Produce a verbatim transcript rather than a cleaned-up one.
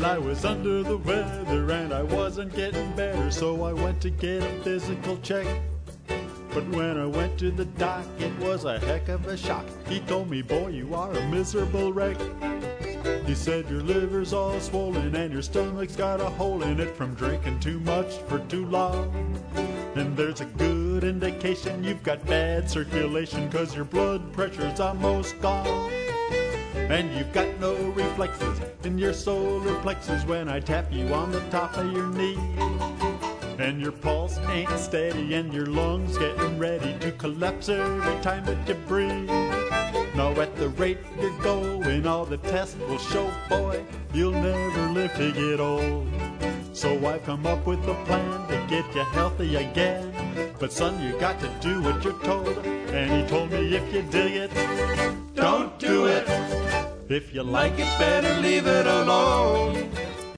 I was under the weather and I wasn't getting better, so I went to get a physical check. But when I went to the doc, it was a heck of a shock. He told me, boy, you are a miserable wreck. He said your liver's all swollen and your stomach's got a hole in it from drinking too much for too long. And there's a good indication you've got bad circulation, 'cause your blood pressure's almost gone. And you've got no reflexes in your solar plexus when I tap you on the top of your knee. And your pulse ain't steady and your lungs getting ready to collapse every time that you breathe. Now at the rate you're going, all the tests will show, boy, you'll never live to get old. So I've come up with a plan to get you healthy again. But son, you got to do what you're told. And he told me if you dig it, don't do it. If you like it, better leave it alone.